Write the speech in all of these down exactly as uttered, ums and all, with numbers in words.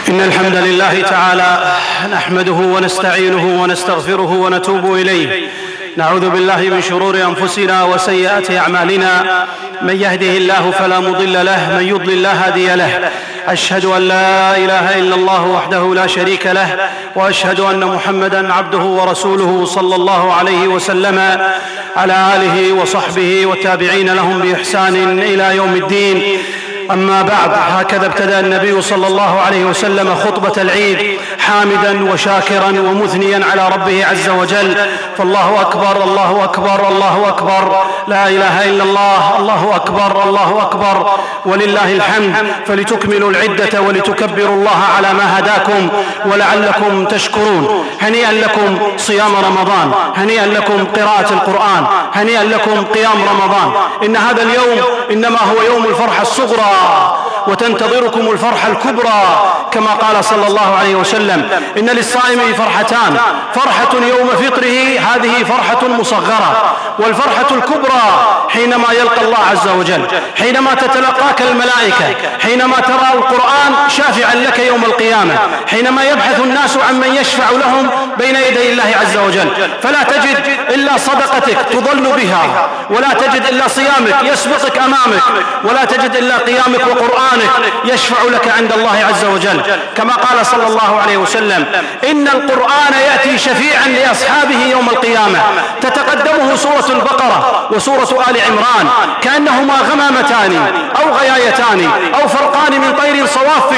إن الحمد لله تعالى نحمده ونستعينه ونستغفره ونتوب إليه. نعوذ بالله من شرور أنفسنا وسيئات أعمالنا، من يهده الله فلا مضل له، من يضلل لا هادي له. أشهد أن لا إله إلا الله وحده لا شريك له، وأشهد أن محمدًا عبده ورسوله صلى الله عليه وسلم على آله وصحبه والتابعين لهم بإحسان إلى يوم الدين. أما بعد، هكذا ابتدأ النبي صلى الله عليه وسلم خطبة العيد حامداً وشاكراً ومثنياً على ربه عز وجل، فالله أكبر الله أكبر الله أكبر، لا إله إلا الله، الله أكبر الله أكبر ولله الحمد. فلتكملوا العدة ولتكبروا الله على ما هداكم ولعلكم تشكرون. هنيئا لكم صيام رمضان، هنيئا لكم قراءة القرآن، هنيئا لكم قيام رمضان. إن هذا اليوم إنما هو يوم الفرحة الصغرى، وتنتظركم الفرحة الكبرى، كما قال صلى الله عليه وسلم: إن للصائم فرحتان، فرحة يوم فطره، هذه فرحة مصغرة، والفرحة الكبرى حينما يلقى الله عز وجل، حينما تتلقاك الملائكة، حينما ترى القرآن شافعا لك يوم القيامة، حينما يبحث الناس عن من يشفع لهم بين يدي الله عز وجل، فلا تجد إلا صدقتك تضل بها، ولا تجد إلا صيامك يسبقك أمامك، ولا تجد إلا قيامك وقرآنك يشفع لك عند الله عز وجل، كما قال صلى الله عليه وسلم: إن القرآن يأتي شفيعا لأصحابه يوم القيامة، تتقدمه سورة البقرة وسورة آل عمران كأنهما غمامتان أو غيايتان أو فرقان من طير صواف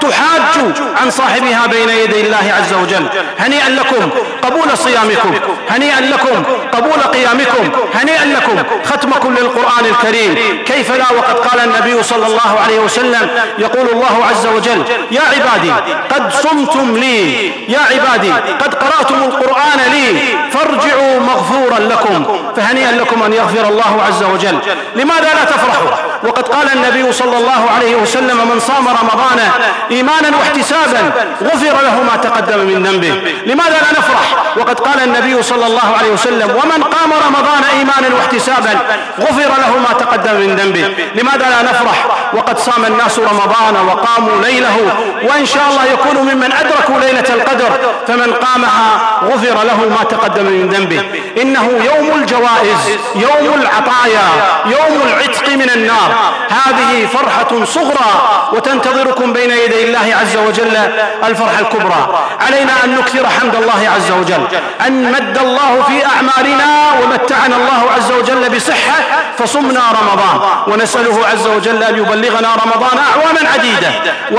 تحاج عن صاحبها بين يدي الله عز وجل. هنيئا لكم قبول صيامكم، هنيئا لكم قبول قيامكم، هنيئا لكم ختمكم للقرآن الكريم. كيف لا وقد قال النبي صلى الله عليه وسلم: يقول الله عز وجل: يا عبادي قد صمتم لي، يا عبادي قد قرأتم القرآن لي، فارجعوا مغفورا لكم. فهنيئا لكم أن يغفر الله عز وجل. لماذا لا تفرحوا وقد قال النبي صلى الله عليه وسلم: من صام رمضان إيمانا واحتسابا غفر له ما تقدم من ذنبه. لماذا لا نفرح وقد قال النبي صلى الله عليه وسلم: ومن قام رمضان إيمانا واحتسابا غفر له ما تقدم من ذنبه. لماذا لا نفرح وقد صام الناس رمضان وقاموا ليله، وإن شاء الله يكونوا ممن أدركوا ليلة القدر، فمن قامها غفر له ما تقدم من ذنبه. إنه يوم الجوائز، يوم العطايا، يوم العتق من النار. هذه فرحة صغرى، وتنتظركم بين يدي الله عز وجل الفرحة الكبرى. علينا أن نكثر حمد الله عز وجل، أن مد الله في أعمارنا ومتعنا الله عز وجل بصحة فصمنا رمضان، ونسأله عز وجل أن يبلغنا رمضان أعواما عديدة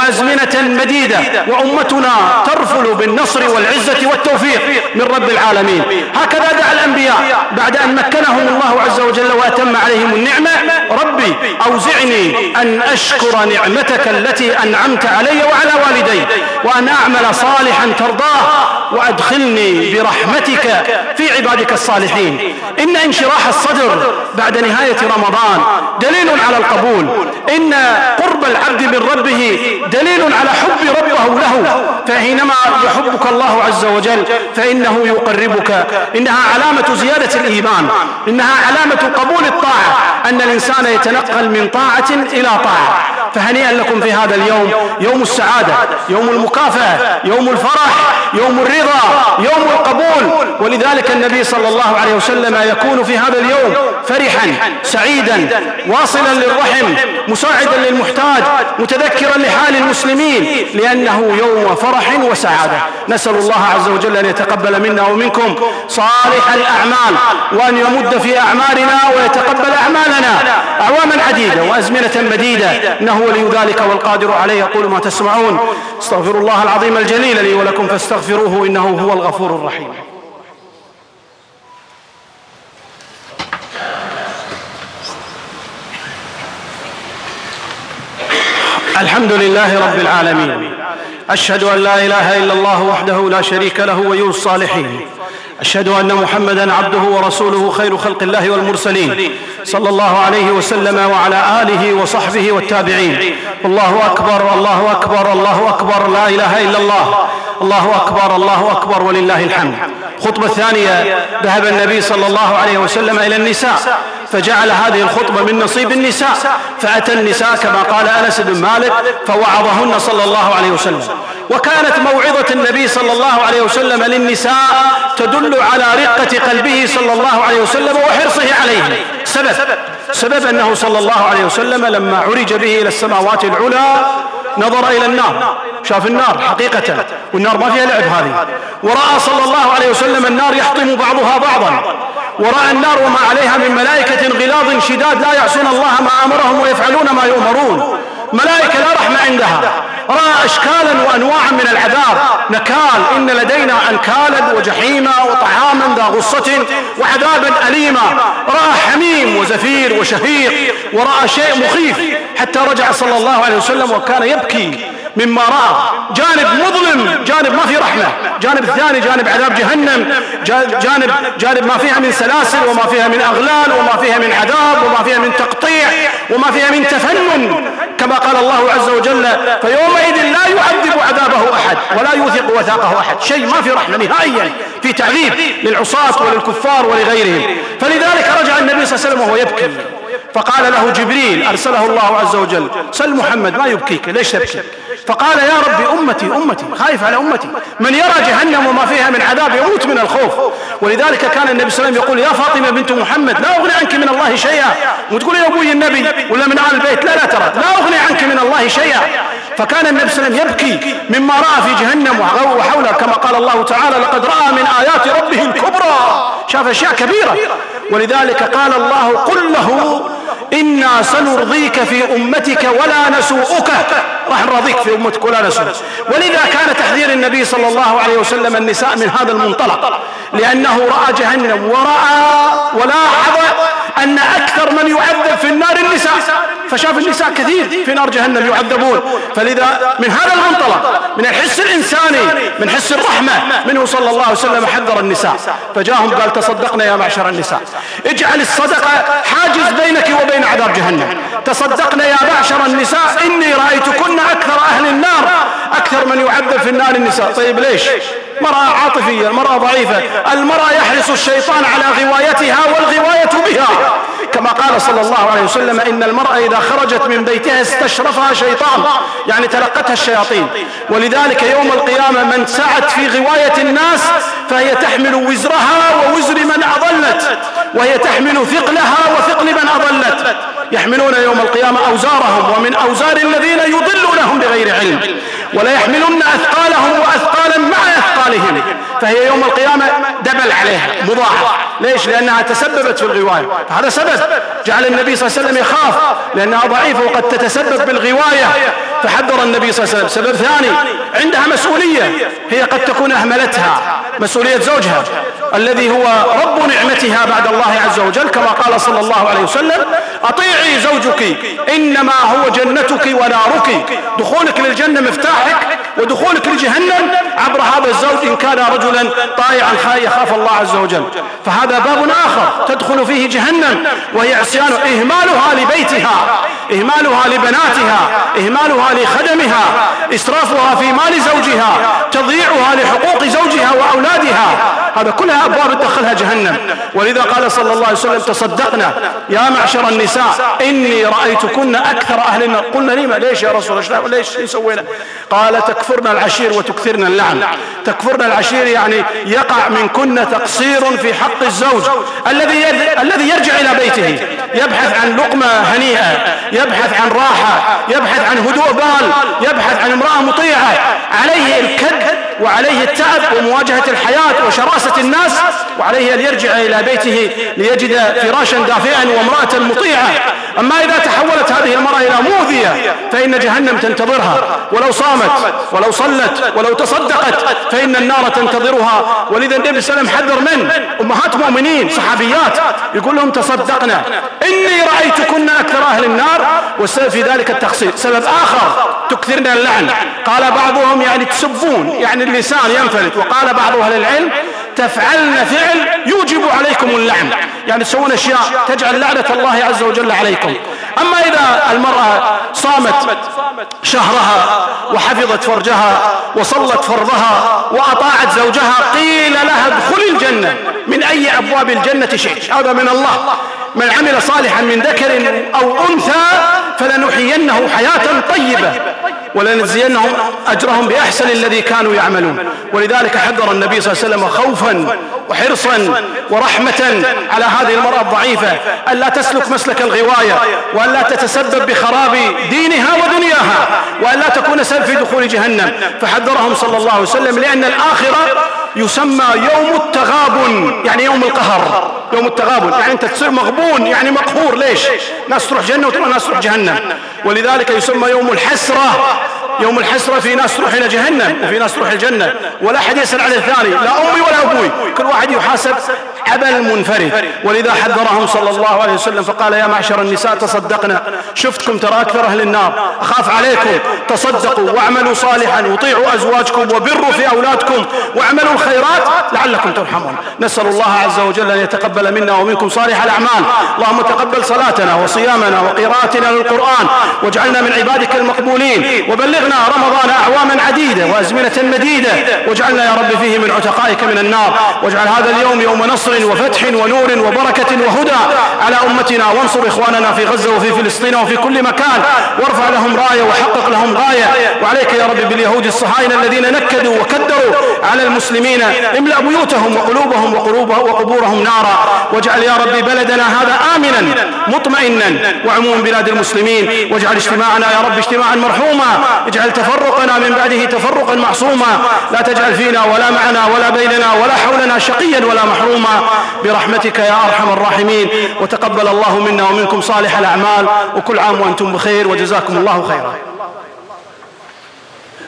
وأزمنة مديدة، وأمتنا ترفل بالنصر والعزة والتوفيق من رب العالمين. هكذا دعا الأنبياء بعد أن مكنهم الله عز وجل وأتم عليهم النعمة: ربي أوزعني أن أشكر نعمتك التي أنعمت علي وعلى والدي، وأن أعمل صالحا ترضاه، وأدخلني برحمتك في عبادك الصالحين. إن انشراح الصدر بعد نهاية رمضان دليل على القبول، إن قرب العبد من ربه دليل على حب ربه له، فحينما يحبك الله عز وجل فإنه يقربك. إنها علامة زيادة الإيمان، إنها علامة قبول الطاعة، أن الإنسان يتنقل من طاعة إلى طاعة. فهنيئا لكم في هذا اليوم، يوم السعادة، يوم المكافأة، يوم الفرح، يوم الرضا، يوم القبول. ولذلك النبي صلى الله عليه وسلم يكون في هذا اليوم فرحا سعيدا واصلا للرحم مساعدا للمحتاج متذكرا لحال المسلمين، لأنه يوم فرح وسعادة. نسأل الله عز وجل أن يتقبل منا ومنكم صالح الأعمال، وأن يمد في أعمالنا ويتقبل أعمالنا أعواما عديدة وأزمنة مديدة، إنه ولي ذلك والقادر عليه. أقول ما تسمعون، استغفر الله العظيم الجليل لي ولكم فاستغفروه إنه هو الغفور الرحيم. الحمد لله رب العالمين، أشهد أن لا إله إلا الله وحده لا شريك له ولي الصالحين، أشهد أن محمدًا عبده ورسوله خير خلق الله والمرسلين، صلى الله عليه وسلم وعلى آله وصحبه والتابعين. الله أكبر الله أكبر الله أكبر، لا إله إلا الله، الله أكبر الله أكبر ولله الحمد. الخطبة الثانية: ذهب النبي صلى الله عليه وسلم إلى النساء فجعل هذه الخطبة من نصيب النساء، فأتى النساء كما قال أنس بن مالك فوعظهن صلى الله عليه وسلم. وكانت موعظة النبي صلى الله عليه وسلم للنساء تدل على رقة قلبه صلى الله عليه وسلم وحرصه عليه. سبب سبب أنه صلى الله عليه وسلم لما عرج به إلى السماوات العلى نظر إلى النار، شاف النار حقيقة، والنار ما فيها لعب هذه، ورأى صلى الله عليه وسلم النار يحطم بعضها بعضا، ورأى النار وما عليها من ملائكة غلاظ شداد لا يعصون الله ما أمرهم ويفعلون ما يؤمرون، ملائكة لا رحمة عندها. رأى أشكالا وأنواعا من العذاب، نكال، إن لدينا أنكالا وجحيما وطعاما ذا غصة وعذابا أليما. رأى حميم وزفير وشهيق، ورأى شيء مخيف، حتى رجع صلى الله عليه وسلم وكان يبكي مما رأى. جانب مظلم، جانب ما في رحمة، جانب الثاني جانب عذاب جهنم، جانب جانب ما فيها من سلاسل وما فيها من أغلال وما فيها من عذاب وما فيها من تقطيع وما فيها من تفنن، كما قال الله عز وجل: فيومئذ لا يعذب عذابه أحد ولا يوثق وثاقه أحد. شيء ما في رحمة نهائيا، في تعذيب للعصاة وللكفار ولغيرهم. فلذلك رجع النبي صلى الله عليه وسلم وهو يبكي، فقال له جبريل أرسله الله عز وجل: سل محمد ما يبكيك، ليش تبكي؟ فقال: يا ربي أمتي أمتي، خايف على أمتي، من يرى جهنم وما فيها من عذاب يموت من الخوف. ولذلك كان النبي صلى الله عليه وسلم يقول: يا فاطمة بنت محمد لا أغني عنك من الله شيئا. وتقول يا أبوي النبي ولا من آل البيت، لا لا ترى لا أغني عنك من الله شيئا. فكان النبي صلى الله عليه وسلم يبكي مما رأى في جهنم وحوله، كما قال الله تعالى: لقد رأى من آيات ربه الكبرى، شاف أشياء كبيرة. ولذلك قال الله: قل له إنا سنرضيك في أمتك ولا نسوءك، راح نرضيك في أمتك ولا نسوء. ولذا كان تحذير النبي صلى الله عليه وسلم النساء من هذا المنطلق، لأنه رأى جهنم ورأى ولاحظ أن أكثر من يعذب في النار النساء، فشاف النساء كثير في نار جهنم يعذبون. فلذا من هذا المنطلق، من الحس الإنساني، من حس الرحمة منه صلى الله عليه وسلم، حذر النساء. فجاءهم قال: تصدقنا يا معشر النساء، اجعل الصدقة حاجز بينك وبين عذاب جهنم. تصدقنا يا معشر النساء إني رأيتكن أكثر أهل النار، أكثر من يعذب في النار النساء. طيب ليش؟ مرأة عاطفية، المرأة ضعيفة، المرأة يحرص الشيطان على غوايتها والغواية بها، كما قال صلى الله عليه وسلم: إن المرأة إذا خرجت من بيتها استشرفها شيطان، يعني تلقتها الشياطين. ولذلك يوم القيامة من سعت في غواية الناس فهي تحمل وزرها ووزر من أضلت، وهي تحمل ثقلها وثقل من أضلت. يحملون يوم القيامة أوزارهم ومن أوزار الذين يضلونهم بغير علم، ولا يحملون أثقالهم وأثقالا مع أثقالهم. فهي يوم القيامة دبل عليها مضاعف. ليش؟ لأنها تسببت في الغواية. فهذا سبب جعل النبي صلى الله عليه وسلم يخاف، لأنها ضعيفة وقد تتسبب بالغواية، فحذر النبي صلى الله عليه وسلم. سبب ثاني، عندها مسؤولية، هي قد تكون أهملتها، مسؤولية زوجها الذي هو رب نعمتها بعد الله عز وجل، كما قال صلى الله عليه وسلم: أطيعي زوجك إنما هو جنتك ونارك. دخولك للجنة مفتاحك، ودخولك لجهنم عبر هذا الزوج إن كان رجلا طائعا يخاف الله عز وجل. فهذا باب آخر تدخل فيه جهنم، وهي عصيان، إهمالها لبيتها، إهمالها لبناتها، إهمالها لخدمها، إسرافها في مال زوجها، تضييعها لحقوق زوجها وأولادها. هذا كلها أبواب تدخلها جهنم. ولذا قال صلى الله عليه وسلم: تصدقنا يا معشر النساء إني رأيتكن أكثر أهل النار. قلنا لما؟ ليش يا رسول الله؟ ليش يسوينا؟ قال: تكفرن العشير وتكثرن اللعن. تكفرن العشير يعني يقع منكن تقصير في حق الزوج الذي الذي يرجع إلى بيته، يبحث عن لقمة هنيئة، يبحث عن راحة، يبحث عن هدوء بال، يبحث عن امرأة مطيعة. عليه الكد وعليه التعب ومواجهة الحياة وشراسة الناس، وعليه أن يرجع إلى بيته ليجد فراشا دافئا وامرأة مطيعة. أما إذا تحولت هذه المرأة إلى موذية فإن جهنم تنتظرها، ولو صامت ولو صلت ولو تصدقت فإن النار تنتظرها. ولذا النبي صلى الله عليه وسلم حذر من أمهات مؤمنين صحابيات، يقول لهم: تصدقنا إني رأيتكن أكثر أهل النار. والسبب في ذلك التقصير. سبب آخر، تكثرن اللعن. قال بعضهم يعني تسبون، يعني اللسان ينفلت. وقال بعض أهل العلم: تفعلن فعل يوجب عليكم اللعن، يعني تسوون أشياء تجعل لعنة الله عز وجل عليكم. أما إذا المرأة صامت شهرها وحفظت فرجها وصلت فرضها وأطاعت زوجها، قيل لها: ادخلي الجنة من أي أبواب الجنة شئت. هذا من الله: من عمل صالحا من ذكر أو أنثى فلنحيينه حياة طيبة ولنجزينهم أجرهم بأحسن الذي كانوا يعملون. ولذلك حذر النبي صلى الله عليه وسلم خوفا وحرصا ورحمة على هذه المرأة الضعيفة أن لا تسلك مسلك الغواية، وأن لا تتسبب بخراب دينها ودنياها، وأن لا تكون سبب في دخول جهنم. فحذرهم صلى الله عليه وسلم، لأن الآخرة يسمى يوم التغابن، يعني يوم القهر. يوم التغابن يعني أنت تصير مغبون، يعني مقهور. ليش؟ ناس تروح جنة وناس تروح جهنم. ولذلك يسمى يوم الحسرة. يوم الحسرة في ناس تروح إلى جهنم وفي ناس تروح الجنة، ولا أحد يسأل عن الثاني، لا أمي ولا أبوي، كل واحد يحاسب عمل منفرد. ولذا حذرهم صلى الله عليه وسلم فقال: يا معشر النساء تصدقنا، شفتكم ترى أكثر أهل النار، أخاف عليكم، تصدقوا واعملوا صالحا وطيعوا أزواجكم وبروا في أولادكم واعملوا الخيرات لعلكم ترحمون. نسأل الله عز وجل أن يتقبل منا ومنكم صالح الأعمال. اللهم تقبل صلاتنا وصيامنا وقراءتنا للقرآن، واجعلنا من عبادك المقبولين، وبلغنا رمضان أعواما عديدة وأزمنة مديدة، واجعلنا يا رب فيه من عتقائك من النار. واجعل هذا اليوم يوم نصر وفتح ونور وبركة وهدى على أمتنا، وانصر إخواننا في غزة وفي فلسطين وفي كل مكان، وارفع لهم راية وحقق لهم غاية. وعليك يا رب باليهود الصهاينة الذين نكدوا وكدروا على المسلمين، املأ بيوتهم وقلوبهم وقبورهم نارا. واجعل يا رب بلدنا هذا آمنا مطمئنا وعموم بلاد المسلمين. واجعل اجتماعنا يا رب اجتماعا مرحوما، اجعل تفرقنا من بعده تفرقا معصوما. لا تجعل فينا ولا معنا ولا بيننا ولا حولنا شقيا ولا محروما برحمتك يا أرحم الراحمين. وتقبل الله منا ومنكم صالح الأعمال، وكل عام وأنتم بخير، وجزاكم الله خيرا.